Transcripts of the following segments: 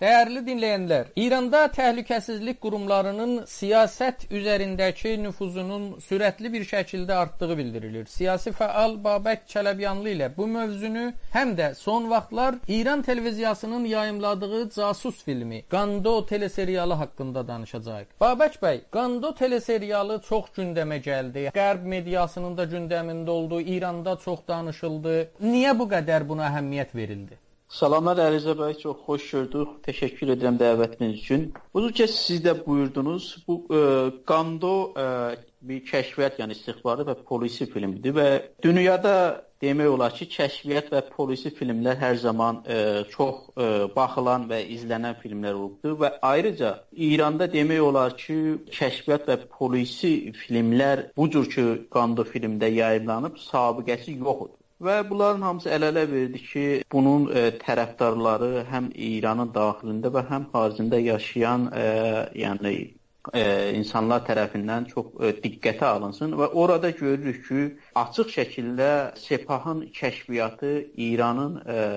Değerli dinleyenler, İranda təhlükəsizlik qurumlarının siyasət üzərindəki nüfuzunun sürətli bir şəkildə artdığı bildirilir. Siyasi fəal Babək Çələbyanlı ilə bu mövzunu həm də son vaxtlar İran televiziyasının yayımladığı casus filmi Qando teleseriyalı haqqında danışacağıq. Babək bəy, Qando teleseriyalı çox gündəmə gəldi. Qərb mediasının da gündəmində oldu, İranda çox danışıldı. Niyə bu qədər buna əhəmiyyət verildi? Salamlar Ərizə bəy, çox xoş gördük. Təşəkkür edirəm dəvətiniz üçün. Budur ki, siz də buyurdunuz. Bu Qando bir kəşfiyyat, yəni istixbarı və polisi filmdir və dünyada demək olar ki, kəşfiyyat və polisi filmlər hər zaman çox baxılan və izlənən filmlər olubdur və ayrıca İranda demək olar ki, kəşfiyyat və polisi filmlər bu cür ki, Qando filmdə yayımlanıb, sabiqəsi yoxdur. Və bunların hamısı əl-ələ verdi ki, bunun tərəfdarları həm İranın daxilində və həm xaricində yaşayan insanlar tərəfindən çox diqqətə alınsın və orada görürük ki, açıq şəkildə Sepahın kəşfiyyatı İranın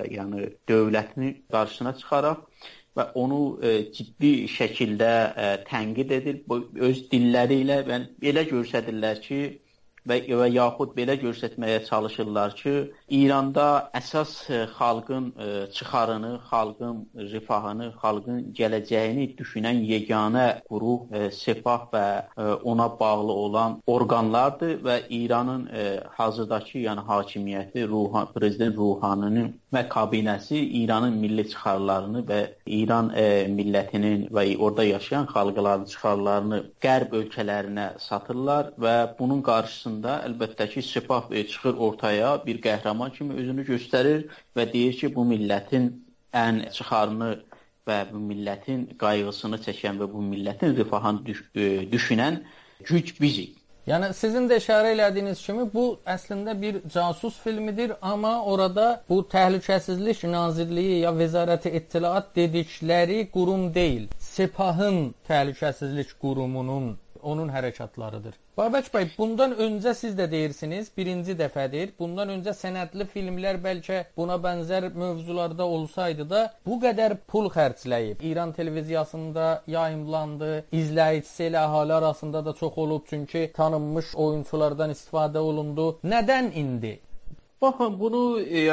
dövlətini qarşısına çıxaraq və onu ciddi şəkildə tənqid edir. Öz dilləri ilə belə göstərirlər ki, və yaxud belə göstərməyə çalışırlar ki, İranda əsas xalqın çıxarını, xalqın rifahını, xalqın gələcəyini düşünən yeganə quruq Sepah və ona bağlı olan orqanlardır və İranın hazırdakı hakimiyyəti, prezident Ruhaninin və kabinəsi İranın milli çıxarlarını və İran millətinin və orada yaşayan xalqların çıxarlarını qərb ölkələrinə satırlar və bunun qarşısında əlbəttə ki, Sepah çıxır ortaya bir qəhrəman kimi özünü göstərir və deyir ki, bu millətin ən çıxarını və bu millətin qayğısını çəkən və bu millətin rifahını düşünən güc bizik. Yəni sizin də işarə elədiyiniz kimi bu əslində bir casus filmidir, amma orada bu Təhlükəsizlik Nazirliyi ya Vəzarəti İttilaat dedikləri qurum deyil. Sepahın Təhlükəsizlik Qurumunun onun hərəkatlarıdır. Babək bəy, bundan öncə siz də deyirsiniz, birinci dəfədir. Bundan öncə sənədli filmlər bəlkə buna bənzər mövzularda olsaydı da bu qədər pul xərcləyib. İran televiziyasında yayımlandı, izləyicisi ilə əhali arasında da çox olub, çünki tanınmış oyunçulardan istifadə olundu. Nədən indi? Baxın, bunu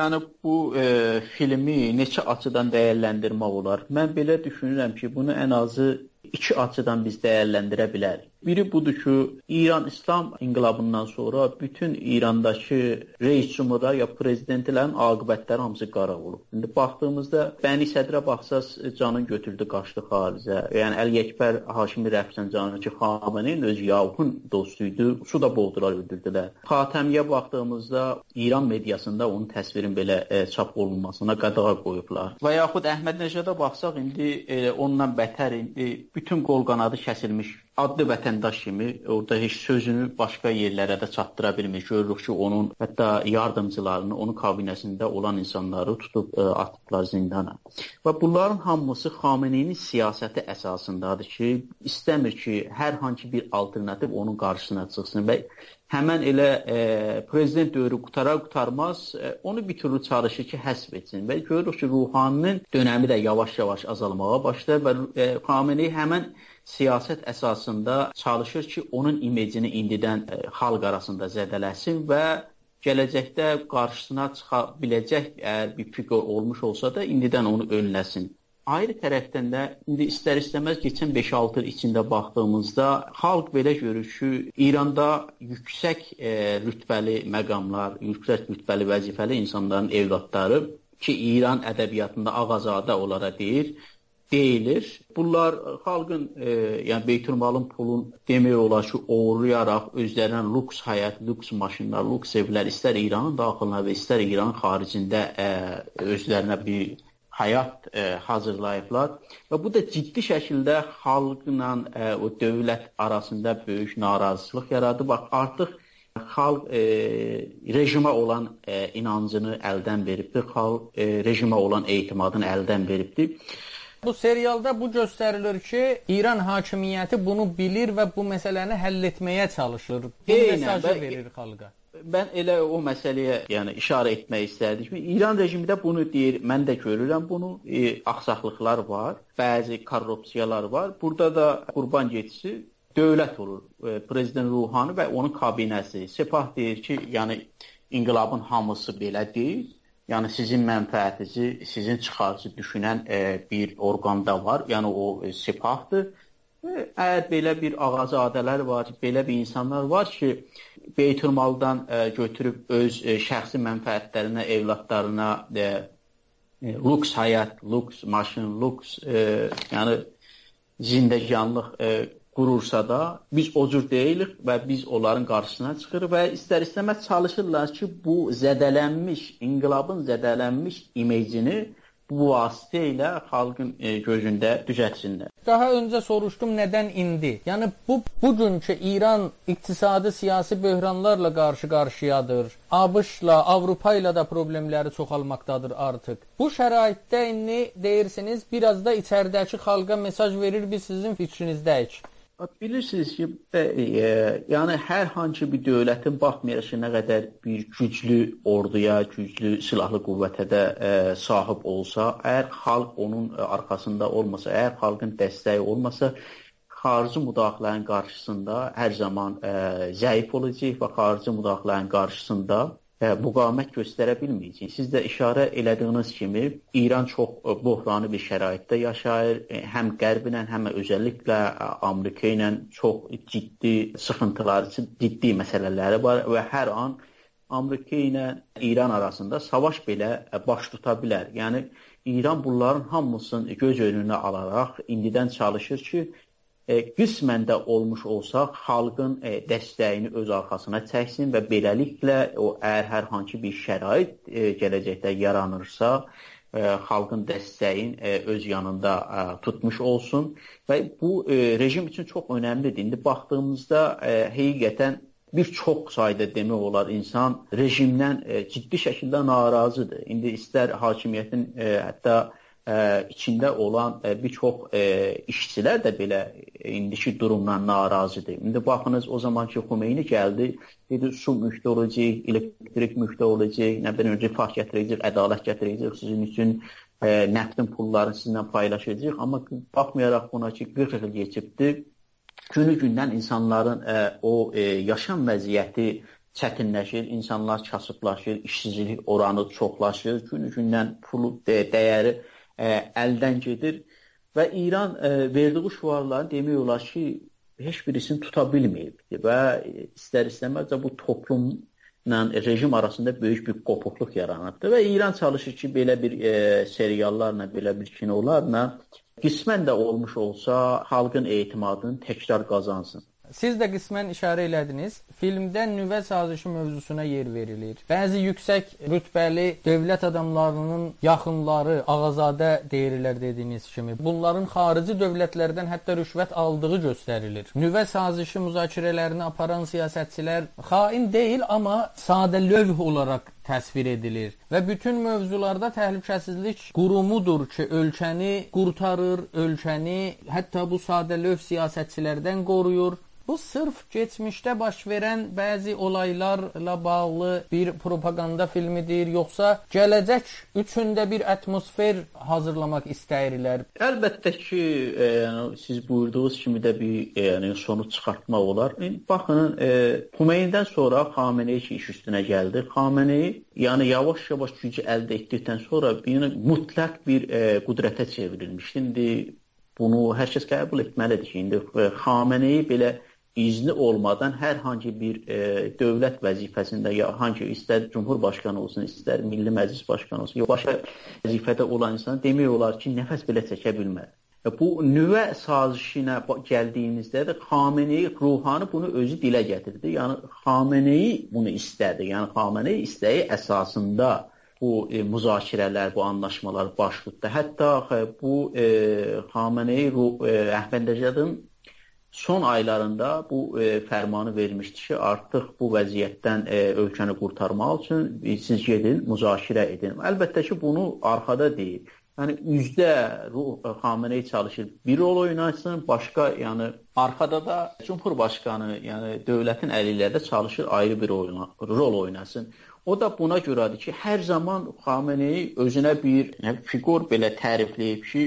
bu filmi neçə açıdan dəyərləndirmək olar? Mən belə düşünürəm ki, bunu ən azı iki açıdan biz dəyərləndirə bilərik. Biri budur ki, İran İslam inqilabından sonra bütün İrandakı reis cumhurlar ya prezidentlərin aqibətləri hamısı qara olub. İndi baxdığımızda Bəni Sədrə baxsaz canını götürdü, qaçdı xaricə. Yəni Əli-Əkbər Haşimi Rəfsanjani ki, Xameneyin öz yavğın dostuydu, su da boğdular, öldürdülər. Xatəmiyə baxdığımızda İran mediasında onun təsvirin belə çap olunmasına qadağa qoyublar. Və yaxud Əhməd Nəcada baxsaq, indi ondan bətər, bütün qol qanadı kəsilmiş adlı vətəndaş kimi orada heç sözünü başqa yerlərə də çatdıra bilmir. Görürük ki, onun hətta yardımcılarını, onun kabinəsində olan insanları tutub atıblar zindana. Və bunların hamısı Xameneyinin siyasəti əsasındadır ki, istəmir ki, hər hansı bir alternativ onun qarşısına çıxsın və həmən elə prezident dövrü qutarar-qutarmaz onu bir türlü çalışır ki, həsb etsin. Və görürük ki, Ruhaninin dönəmi də yavaş-yavaş azalmağa başlar və Xameney həmən siyasət əsasında çalışır ki, onun imecini indidən xalq arasında zədələsin və gələcəkdə qarşısına çıxa biləcək əgər bir fiqur olmuş olsa da indidən onu önləsin. Ayrı tərəfdən də indi istər-istəməz keçən 5-6 il içində baxdığımızda xalq belə görür ki, İranda yüksək rütbəli məqamlar, yüksək rütbəli vəzifəli insanların evladları ki, İran ədəbiyyatında ağazadə olaraq deyilir. Bunlar xalqın, yəni Beytülmalın pulun demək olar ki, oğurlayaraq özlərinə lüks həyat, lüks maşınlar, lüks evlər istər İranın daxilində və istər İranın xaricində özlərinə bir həyat hazırlayıblar. Və bu da ciddi şəkildə xalqla o dövlət arasında böyük narazılıq yaradı. Bax, artıq xalq rejimə olan inancını əldən veribdir, xalq rejimə olan etimadını əldən veribdir. Bu serialda bu göstərilir ki, İran hakimiyyəti bunu bilir və bu məsələni həll etməyə çalışır. Bu mesajı verir xalqa. Mən elə o məsələyə yəni işarə etmək istərdim ki, İran rejimi də bunu deyir, mən də görürəm bunu, axsaqlıqlar var, bəzi korrupsiyalar var. Burada da qurban getisi dövlət olur, prezident Ruhani və onun kabinəsi. Sepah deyir ki, yəni inqilabın hamısı belə deyil. Yəni sizin mənfəətinizi, sizin çıxarıcı düşünən bir orqanda var, yəni o Sepahdır. Əgər belə bir ağazadələr var, belə bir insanlar var ki, Beytülmaldan götürüb öz şəxsi mənfəətlərinə, evlatlarına lüks həyat, lüks maşın, lüks yəni zindəcanlıq qurursa da biz o cür deyilik və biz onların qarşısına çıxırıq və istər-istəməz çalışırlar ki, bu zədələnmiş, inqilabın zədələnmiş imecini bu vasitə ilə xalqın gözündə düzəltsinlər. Daha öncə soruşdum, nədən indi? Yəni bugünkü İran iqtisadi siyasi böhranlarla qarşı-qarşıyadır. ABŞ-la, Avropa ilə də problemləri çoxalmaqdadır artıq. Bu şəraitdə indi deyirsiniz, biraz da içəridəki xalqa mesaj verir, biz sizin fikrinizdəyik. Bilirsiniz ki, yəni hər hansı bir dövlətin baxmayaraq ki, nə qədər bir güclü orduya, güclü silahlı qüvvətə də sahib olsa, əgər xalq onun arxasında olmasa, əgər xalqın dəstəyi olmasa, xarici müdaxilənin qarşısında hər zaman zəif olacaq və xarici müdaxilənin qarşısında müqavimət göstərə bilməyəcək. Siz də işarə elədiyiniz kimi İran çox böhranlı bir şəraitdə yaşayır. Həm Qərblə, həm özəlliklə Amerika ilə çox ciddi sıxıntıları, ciddi məsələləri var və hər an Amerika ilə İran arasında savaş belə baş tuta bilər. Yəni İran bunların hamısını göz önünə alaraq indidən çalışır ki, qismən də olmuş olsa xalqın dəstəyini öz arxasına çəksin və beləliklə o əgər hər hansı bir şərait gələcəkdə yaranırsa, xalqın dəstəyin öz yanında tutmuş olsun və bu rejim üçün çox önəmlidir. İndi baxdığımızda həqiqətən bir çox sayda demək olar insan rejimdən ciddi şəkildə narazıdır. İndi istər hakimiyyətin hətta içində olan bir çox işçilər də belə indiki durumdan narazıdır. İndi baxınız, o zaman ki, Xomeyni gəldi, dedi, su mülkdə olacaq, elektrik mülkdə olacaq, nə bilim, rifah gətirəcək, ədalət gətirəcək, sizin üçün nəftin pullarını sizinlə paylaşacaq. Amma baxmayaraq buna ki, 40 il keçibdir, günü-gündən insanların o yaşam vəziyyəti çətinləşir, insanlar kasıblaşır, işsizlik oranı çoxlaşır, günü-gündən pulu dəyəri əldən gedir və İran verdiyi şüarların demək olar ki, heç birisini tuta bilməyibdir və istər-istəməz bu toplumla rejim arasında böyük bir qopuqluq yaranıbdır və İran çalışır ki, belə bir seriallarla, belə bir kinolarla qismən də olmuş olsa xalqın etimadını təkrar qazansın. Siz də qismən işarə elədiniz. Filmdə nüvə sazişi mövzusuna yer verilir. Bəzi yüksək rütbəli dövlət adamlarının yaxınları, ağazadə deyirlər dediyiniz kimi. Bunların xarici dövlətlərdən hətta rüşvət aldığı göstərilir. Nüvə sazişi müzakirələrini aparan siyasətçilər xain deyil, amma sadə lövh olaraq təsvir edilir. Və bütün mövzularda təhlükəsizlik qurumudur ki, ölkəni qurtarır, ölkəni hətta bu sadə lövh siyasətçilərdən qoruyur. Bu sırf geçmişdə baş verən bəzi olaylarla bağlı bir propaganda filmidir, yoxsa gələcək üçün də bir atmosfer hazırlamaq istəyirlər? Əlbəttə ki, siz buyurduğunuz kimi də bir sonuç çıxartmaq olar. Baxın, Xomeynidən sonra Xameneyi ki, iş üstünə gəldi. Xameneyi yavaş-yavaş gücü əldə etdikdən sonra mütləq bir qüdrətə çevrilmişdi. İndi bunu hər kəs qəbul etməlidir ki, indi Xameneyi belə izni olmadan hər hansı bir dövlət vəzifəsində, ya hansı istər Cumhurbaşqanı olsun, istər Milli Məclis Başqanı olsun, ya başqa vəzifədə olan insan demək olar ki, nəfəs belə çəkə bilməz. Bu nüvə sazişinə gəldiyimizdə də Xameneyi, Ruhani bunu özü dilə gətirdi. Yəni Xameneyi bunu istədi. Yəni Xameneyi istəyi əsasında bu müzakirələr, bu anlaşmalar baş tutdu. Hətta bu Xameneyi Əhməndəcadın son aylarında bu fərmanı vermişdi ki, artıq bu vəziyyətdən ölkəni qurtarmaq üçün siz gedin, müzakirə edin. Əlbəttə ki, bunu arxada deyil. yəni üzdə Xameneyi çalışır bir rol oynasın, başqa yəni arxada da Cumhurbaşqanı, yəni dövlətin əlilləri çalışır ayrı bir rol oynasın. O da buna görədir ki, hər zaman Xameneyi özünə bir fiqur belə tərifləyib ki,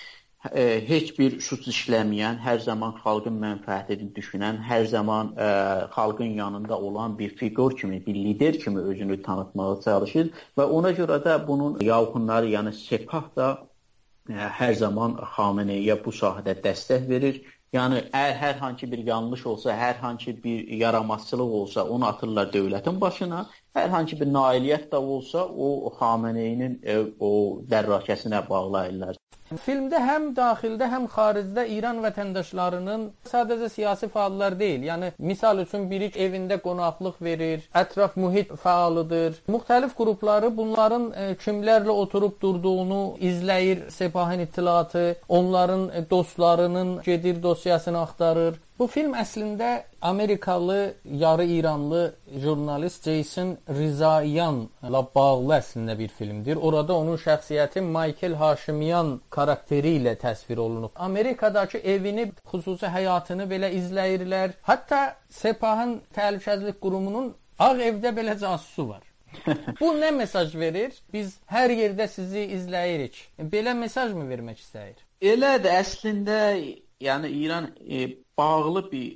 heç bir suç işləməyən, hər zaman xalqın mənfəətini düşünən, hər zaman xalqın yanında olan bir fiqur kimi, bir lider kimi özünü tanıtmağa çalışır və ona görə də bunun yavğunları, yəni Sepah da hər zaman Xameneyiyə bu sahədə dəstək verir. Yəni hər hansı bir yanlış olsa, hər hansı bir yaramazçılıq olsa, onu atırlar dövlətin başına. Hər hansı bir nailiyyət də olsa, o Xameneyinin o dərrakəsinə bağlayırlar. Filmdə həm daxildə, həm xaricdə İran vətəndaşlarının sadəcə siyasi fəallar deyil, yəni misal üçün biri evində qonaqlıq verir, ətraf mühit fəalıdır. Müxtəlif qrupları bunların kimlərlə oturub durduğunu izləyir Sepahın İttilaatı, onların dostlarının gedir dosyasını axtarır. Bu film əslində Amerikalı, yarı İranlı jurnalist Jason Rezaianla bağlı əslində bir filmdir. Orada onun şəxsiyyəti Michael Haşimyan karakteri ilə təsvir olunub. Amerikadakı evini, xüsusi həyatını belə izləyirlər. Hətta Sepahın Təhlükəsizlik Qurumunun Ağ Evdə belə casusu var. Bu nə mesaj verir? Biz hər yerdə sizi izləyirik. Belə mesaj mı vermək istəyir? Elədir, əslində yəni İran bağlı bir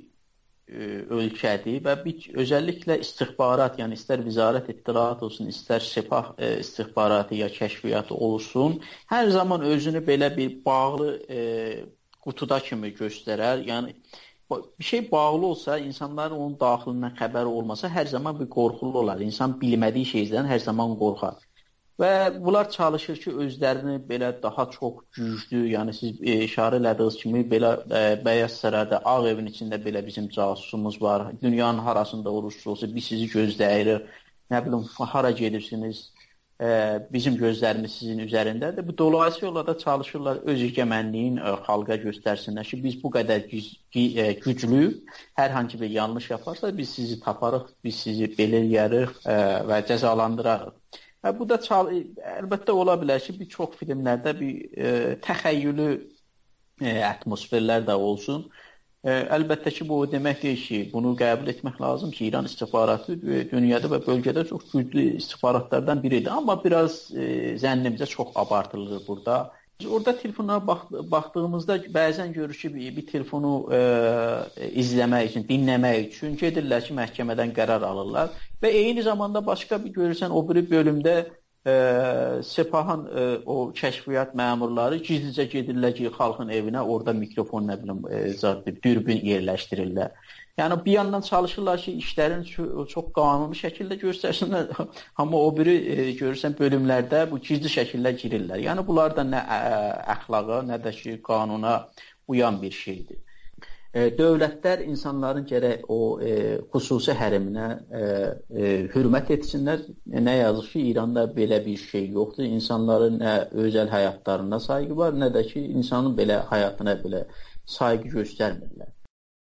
ölkədir və özəlliklə istihbarat, yəni istər Vizarət İttilaat olsun, istər Sepah istihbaratı ya kəşfiyyatı olsun, hər zaman özünü belə bir bağlı qutuda kimi göstərər. Yəni bir şey bağlı olsa, insanların onun daxilindən xəbəri olmasa, hər zaman bir qorxulu olar. İnsan bilmədiyi şeydən hər zaman qorxar. Və bunlar çalışır ki, özlərini belə daha çox güclü, yəni siz işarə elədiyiniz kimi belə Bəyaz Sarayda, Ağ Evin içində belə bizim casusumuz var, dünyanın harasında olursa olsa biz sizi gözləyirik, nə bilim, hara gedirsiniz, bizim gözlərimiz sizin üzərindədir. Bu dolayısıyla da çalışırlar öz egemenliyin xalqa göstərsinlər ki, biz bu qədər güclüyük, hər hansı bir yanlış yaparsa biz sizi taparıq, biz sizi belə eləyərik və cəzalandırarıq. Bu da əlbəttə ola bilər ki, bir çox filmlərdə bir təxəyyülü atmosferlər də olsun. Əlbəttə ki, bu o demək deyil ki, bunu qəbul etmək lazım ki, İran istihbaratı dünyada və bölgədə çox güclü istihbaratlardan biridir. Amma biraz zənnimcə çox abartılır burada. Orada telefonlara baxdığımızda bəzən görürük ki, bir telefonu izləmək üçün, dinləmək üçün gedirlər ki, məhkəmədən qərar alırlar və eyni zamanda başqa bir görürsən o biri bölümdə Sepahın o kəşfiyyat məmurları gizlicə gedirlər ki, xalqın evinə, orada mikrofon, nə bilim, dürbün yerləşdirirlər. Yəni bir yandan çalışırlar ki, işlərin çox qanuni şəkildə göstərsinlər, amma o biri görürsən bölümlərdə bu gizli şəkildə girirlər. Yəni bunlar da nə əxlaqa, nə də ki, qanuna uyan bir şeydir. Dövlətlər insanların gərək o xüsusi həriminə hörmət etsinlər. Nə yazıq ki, İranda belə bir şey yoxdur. İnsanların nə özəl həyatlarına sayğı var, nə də ki, insanın belə həyatına belə sayğı göstərmirlər.